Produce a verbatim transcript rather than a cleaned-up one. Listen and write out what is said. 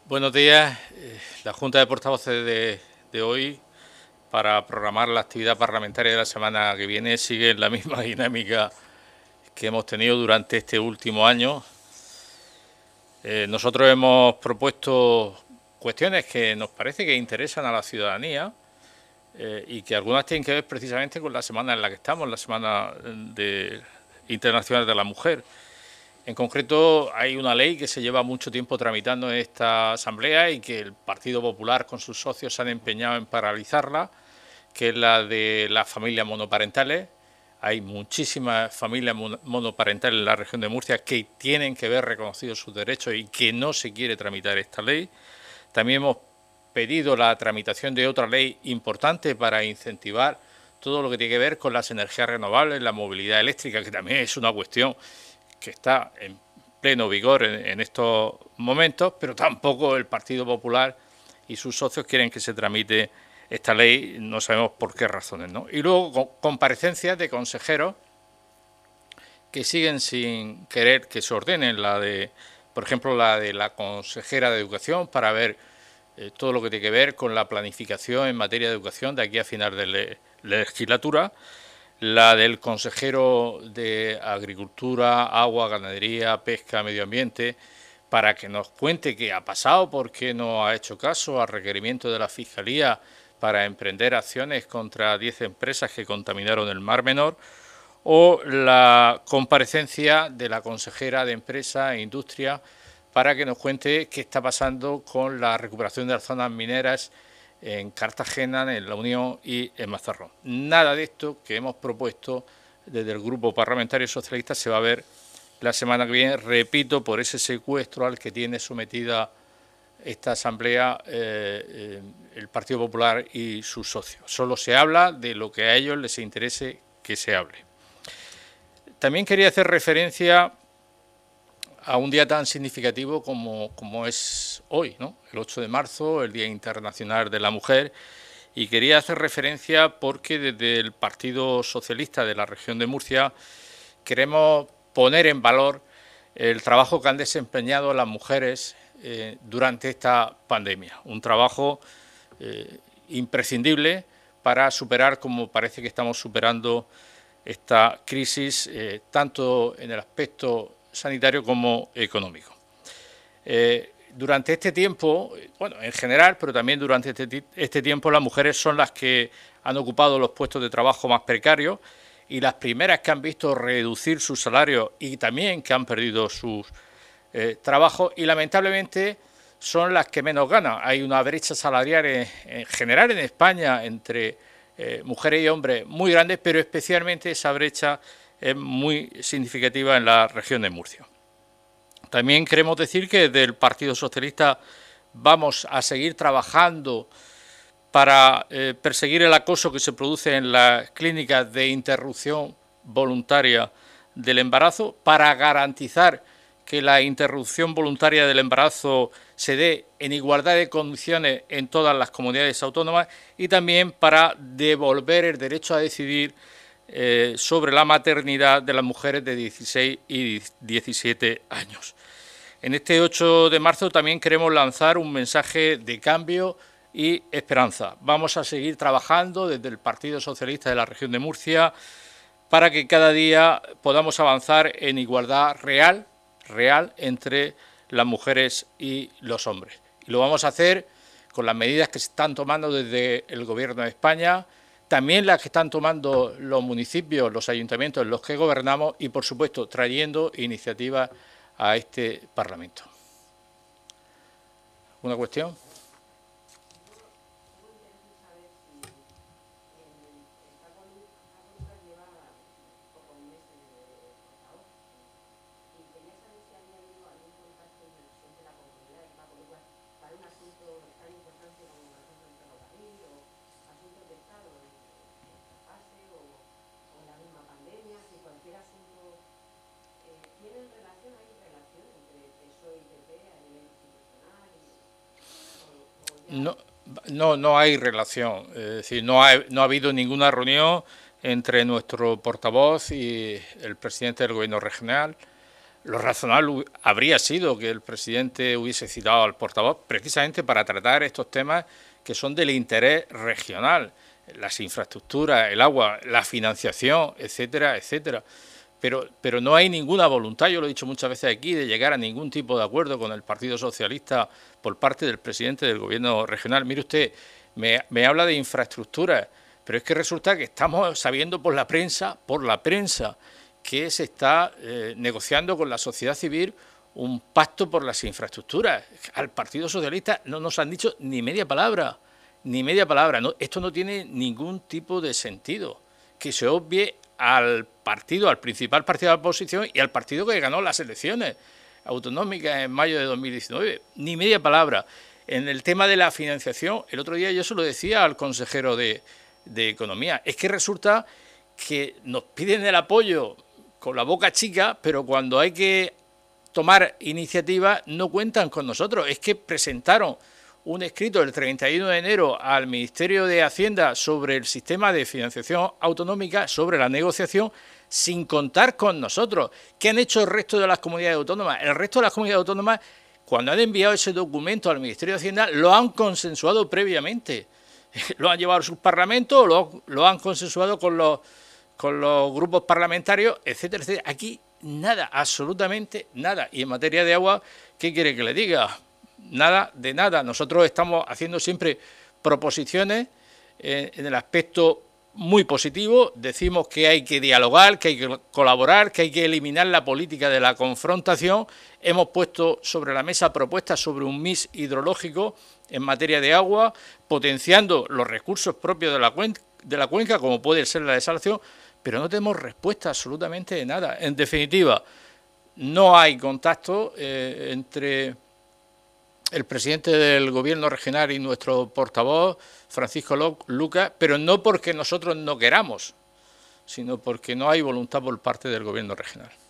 Buenos días. Eh, La Junta de Portavoces de, de hoy, para programar la actividad parlamentaria de la semana que viene, sigue en la misma dinámica que hemos tenido durante este último año. Eh, nosotros hemos propuesto cuestiones que nos parece que interesan a la ciudadanía eh, y que algunas tienen que ver precisamente con la semana en la que estamos, la Semana de, Internacional de la Mujer. En concreto, hay una ley que se lleva mucho tiempo tramitando en esta Asamblea y que el Partido Popular con sus socios se han empeñado en paralizarla, que es la de las familias monoparentales. Hay muchísimas familias monoparentales en la región de Murcia que tienen que ver reconocidos sus derechos y que no se quiere tramitar esta ley. También hemos pedido la tramitación de otra ley importante para incentivar todo lo que tiene que ver con las energías renovables, la movilidad eléctrica, que también es una cuestión que está en pleno vigor en, en estos momentos, pero tampoco el Partido Popular y sus socios quieren que se tramite esta ley, no sabemos por qué razones, ¿no? Y luego comparecencias de consejeros que siguen sin querer que se ordenen, la de, por ejemplo, la de la consejera de Educación, para ver eh, todo lo que tiene que ver con la planificación en materia de educación de aquí a final de la legislatura, la del consejero de Agricultura, Agua, Ganadería, Pesca, Medio Ambiente, para que nos cuente qué ha pasado, por qué no ha hecho caso al requerimiento de la Fiscalía para emprender acciones contra diez empresas que contaminaron el Mar Menor, o la comparecencia de la consejera de Empresa e Industria para que nos cuente qué está pasando con la recuperación de las zonas mineras en Cartagena, en La Unión y en Mazarrón. Nada de esto que hemos propuesto desde el Grupo Parlamentario Socialista se va a ver la semana que viene, repito, por ese secuestro al que tiene sometida esta Asamblea eh, eh, el Partido Popular y sus socios. Solo se habla de lo que a ellos les interese que se hable. También quería hacer referencia a un día tan significativo como, como es hoy, ¿no? El ocho de marzo, el Día Internacional de la Mujer, y quería hacer referencia porque desde el Partido Socialista de la región de Murcia queremos poner en valor el trabajo que han desempeñado las mujeres eh, durante esta pandemia, un trabajo eh, imprescindible para superar, como parece que estamos superando, esta crisis, eh, tanto en el aspecto sanitario como económico. Eh, durante este tiempo, bueno, en general, pero también durante este, este tiempo, las mujeres son las que han ocupado los puestos de trabajo más precarios y las primeras que han visto reducir sus salarios y también que han perdido sus eh, trabajos, y lamentablemente son las que menos ganan. Hay una brecha salarial en, en general en España entre eh, mujeres y hombres muy grande, pero especialmente esa brecha es muy significativa en la región de Murcia. También queremos decir que desde el Partido Socialista vamos a seguir trabajando para eh, perseguir el acoso que se produce en las clínicas de interrupción voluntaria del embarazo, para garantizar que la interrupción voluntaria del embarazo se dé en igualdad de condiciones en todas las comunidades autónomas, y también para devolver el derecho a decidir eh, sobre la maternidad de las mujeres de dieciséis y diecisiete años. En este ocho de marzo también queremos lanzar un mensaje de cambio y esperanza. Vamos a seguir trabajando desde el Partido Socialista de la región de Murcia para que cada día podamos avanzar en igualdad real, real entre las mujeres y los hombres. Y lo vamos a hacer con las medidas que se están tomando desde el Gobierno de España, también las que están tomando los municipios, los ayuntamientos en los que gobernamos, y, por supuesto, trayendo iniciativas a este Parlamento. ¿Una cuestión? No, no, no hay relación. Es decir, no ha, no ha habido ninguna reunión entre nuestro portavoz y el presidente del Gobierno regional. Lo razonable habría sido que el presidente hubiese citado al portavoz precisamente para tratar estos temas que son del interés regional, las infraestructuras, el agua, la financiación, etcétera, etcétera. Pero, pero no hay ninguna voluntad, yo lo he dicho muchas veces aquí, de llegar a ningún tipo de acuerdo con el Partido Socialista por parte del presidente del Gobierno regional. Mire usted, me, me habla de infraestructuras, pero es que resulta que estamos sabiendo por la prensa, por la prensa, que se está eh, negociando con la sociedad civil un pacto por las infraestructuras. Al Partido Socialista no nos han dicho ni media palabra, ni media palabra. No, esto no tiene ningún tipo de sentido. Que se obvie al partido, al principal partido de la oposición y al partido que ganó las elecciones autonómicas en mayo de dos mil diecinueve. Ni media palabra. En el tema de la financiación, el otro día yo se lo decía al consejero de, de Economía, es que resulta que nos piden el apoyo con la boca chica, pero cuando hay que tomar iniciativa no cuentan con nosotros. Es que presentaron un escrito el treinta y uno de enero al Ministerio de Hacienda sobre el sistema de financiación autonómica, sobre la negociación, sin contar con nosotros. ¿Qué han hecho el resto de las comunidades autónomas? El resto de las comunidades autónomas, cuando han enviado ese documento al Ministerio de Hacienda, lo han consensuado previamente. Lo han llevado a sus parlamentos, lo, lo han consensuado con los con los grupos parlamentarios, etcétera, etcétera. Aquí nada, absolutamente nada. Y en materia de agua, ¿qué quiere que le diga? Nada de nada. Nosotros estamos haciendo siempre proposiciones eh, en el aspecto muy positivo. Decimos que hay que dialogar, que hay que colaborar, que hay que eliminar la política de la confrontación. Hemos puesto sobre la mesa propuestas sobre un mix hidrológico en materia de agua, potenciando los recursos propios de la cuenca, de la cuenca, como puede ser la desalación, pero no tenemos respuesta absolutamente de nada. En definitiva, no hay contacto eh, entre el presidente del Gobierno regional y nuestro portavoz, Francisco Lucas, pero no porque nosotros no queramos, sino porque no hay voluntad por parte del Gobierno regional.